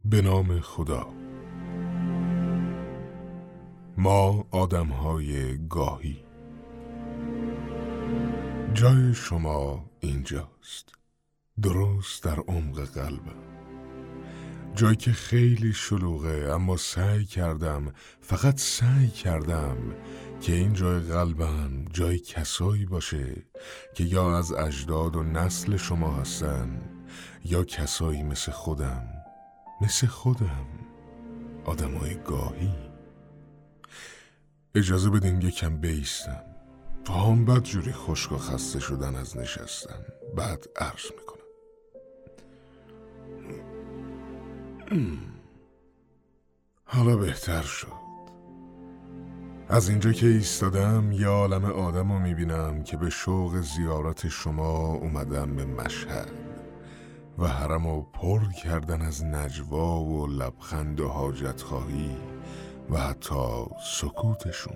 به نام خدا. ما آدم‌های گاهی. جای شما اینجاست، درست در عمق قلبم. جایی که خیلی شلوغه، اما فقط سعی کردم که این جای قلبم جای کسایی باشه که یا از اجداد و نسل شما هستن یا کسایی مثل خودم، آدمای گاهی. اجازه بدین یکم بیستم. پاهم بدجوری خشک و خسته شدن از نشستن. بعد عرض میکنم حالا بهتر شد. از اینجا که ایستادم یه عالم آدم رو میبینم که به شوق زیارت شما اومدن به مشهد و حرم رو پر کردن از نجوا و لبخند و حاجت خواهی و حتی سکوتشون.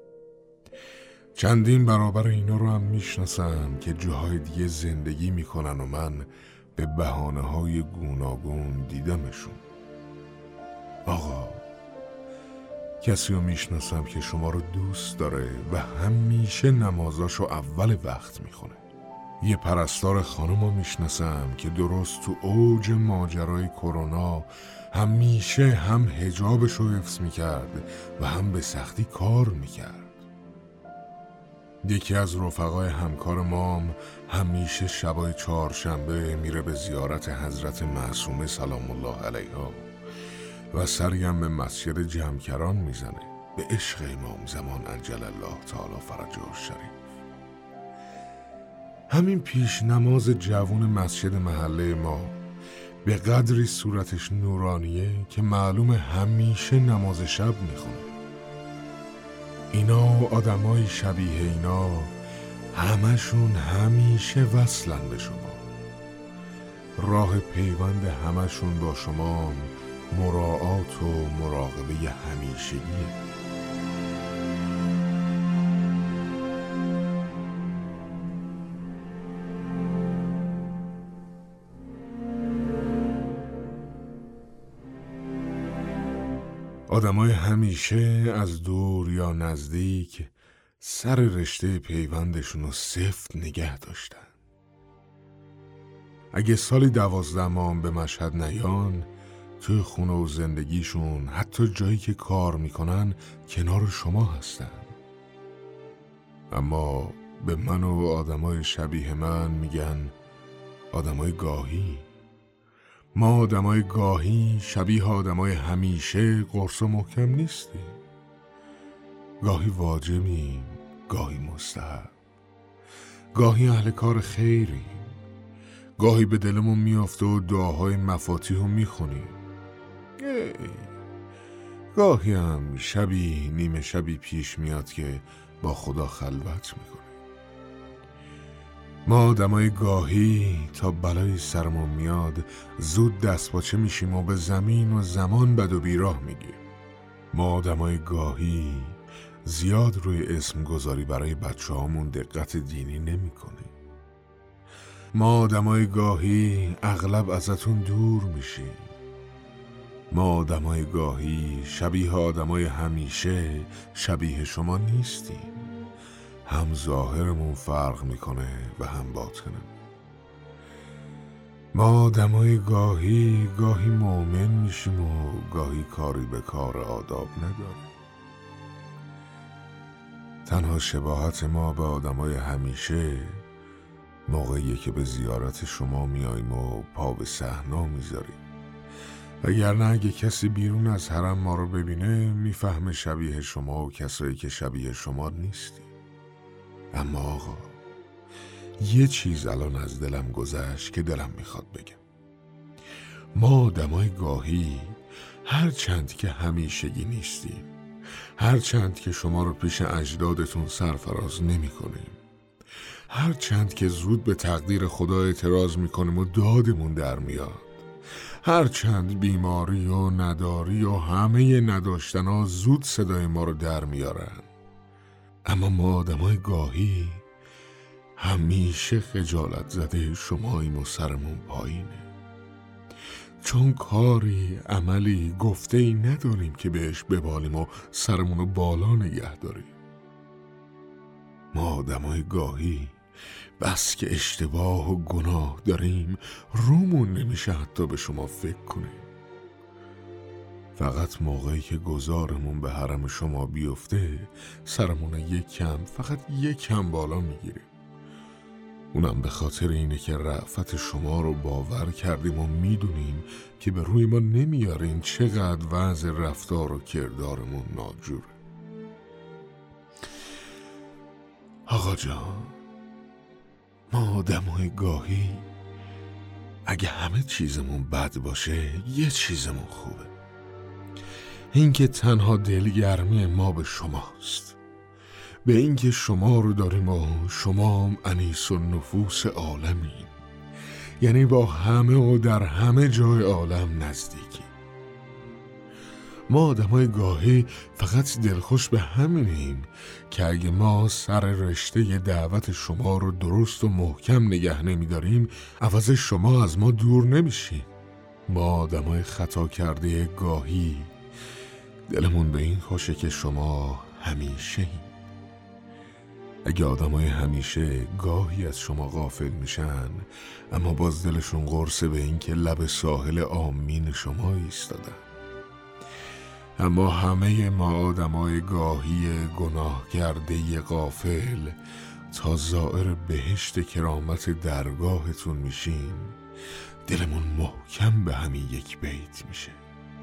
چندین برابر اینا رو هم میشناسم که جاهای دیگه زندگی میکنن و من به بهانه‌های گوناگون دیدمشون. آقا، کسی رو میشناسم که شما رو دوست داره و همیشه نمازاشو اول وقت میخونه. یه پرستار خانم رو میشناسم که درست تو اوج ماجرای کرونا همیشه هم حجابش رو حفظ میکرد و هم به سختی کار میکرد. یکی از رفقای همکار مام همیشه شبای چهارشنبه میره به زیارت حضرت معصومه سلام الله علیها و سریم به مسجد جمکران میزنه به عشق امام زمان عجل الله تعالی فرجه الشریف. همین پیش نماز جوون مسجد محله ما به قدری صورتش نورانیه که معلوم همیشه نماز شب میخونه. اینا و آدمای شبیه اینا همشون همیشه وصلن به شما. راه پیوند همشون با شما مراعات و مراقبه همیشگیه. آدمای همیشه از دور یا نزدیک سر رشته پیوندشون رو سفت نگه داشتن. اگه سالی 12 ماه به مشهد نیان، توی خونه و زندگیشون حتی جایی که کار میکنن کنار شما هستن. اما به من و آدمای شبیه من میگن آدمای گاهی. ما آدمای گاهی شبیه آدمای همیشه قرص و محکم نیستیم. گاهی واجبیم، گاهی مستحب، گاهی اهل کار خیریم، گاهی به دلمون میافته و دعاهای مفاتیح رو میخونیم، گاهی هم شبی نیمه شبی پیش میاد که با خدا خلوت میکنیم. ما آدمای گاهی تا بلای سرمون میاد زود دستپاچه میشیم و به زمین و زمان بد و بیراه میگیم. ما آدمای گاهی زیاد روی اسم گذاری برای بچه هامون دقت دینی نمی کنیم. ما آدمای گاهی اغلب ازتون دور میشیم. ما آدمای گاهی شبیه آدمای همیشه شبیه شما نیستیم. هم ظاهرمون فرق میکنه و هم باطنمون. ما آدمای گاهی مؤمن میشیم و گاهی کاری به کار آداب نداریم. تنها شباهت ما به آدمای همیشه موقعیه که به زیارت شما میاییم و پا به صحنا میذاریم. وگرنه اگه کسی بیرون از حرم ما رو ببینه میفهمه شبیه شما و کسایی که شبیه شما نیستیم. اما آقا، یه چیز الان از دلم گذشت که دلم میخواد بگم. ما آدمای گاهی هرچند که همیشگی نیستیم، هرچند که شما رو پیش اجدادتون سرفراز نمی کنیم، هرچند که زود به تقدیر خدا اعتراض میکنیم و دادمون در میاد، هرچند بیماری و نداری و همه نداشتن ها زود صدای ما رو در میارن، اما ما آدمای گاهی همیشه خجالت زده شماییم و سرمون پایینه. چون کاری، عملی، گفته‌ای نداریم که بهش ببالیم و سرمونو بالا نگه داریم. ما آدمای گاهی بس که اشتباه و گناه داریم رومون نمیشه حتی به شما فکر کنیم. فقط موقعی که گذارمون به حرم شما بیفته سرمون فقط یک کم بالا میگیریم. اونم به خاطر اینه که رأفت شما رو باور کردیم و میدونیم که به روی ما نمیارین چقدر وضع رفتار و کردارمون ناجوره. آقا جان، ما آدمای گاهی اگه همه چیزمون بد باشه یه چیزمون خوبه، اینکه تنها دلگرمی ما به شماست، به اینکه شما رو داریم و شما هم انیس و نفوس عالمین، یعنی با همه و در همه جای عالم نزدیکی. ما آدمای گاهی فقط دلخوش به همینیم که اگه ما سر رشته دعوت شما رو درست و محکم نگه نمیداریم عوض شما از ما دور نمیشیم. ما آدمای خطا کرده گاهی دلمون به این خوشه که شما همیشه این. اگه آدمای همیشه گاهی از شما غافل میشن اما باز دلشون قرصه به این که لب ساحل آمین شما ایستادن. اما همه ما آدمای گاهی گناه کرده غافل تا زائر بهشت کرامت درگاهتون میشیم دلمون محکم به همین یک بیت میشه: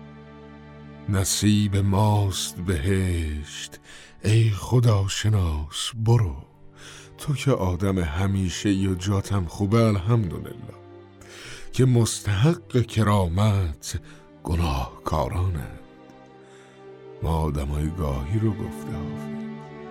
نصیب ماست بهشت ای خدا شناس، برو تو که آدم همیشه یا جاتم خوبه الحمدلله، که مستحق کرامت گناهکارانند. ما آدمای گاهی رو گفته حافظ.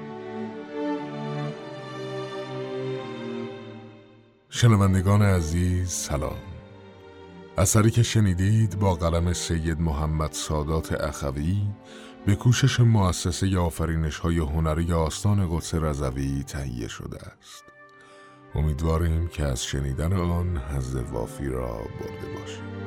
شنوندگان عزیز سلام. اثری که شنیدید با قلم سید محمد سادات اخوی به کوشش مؤسسه آفرینش‌های هنری آستان قدس رضوی تهیه شده است. امیدواریم که از شنیدن آن حظ وافی را برده باشید.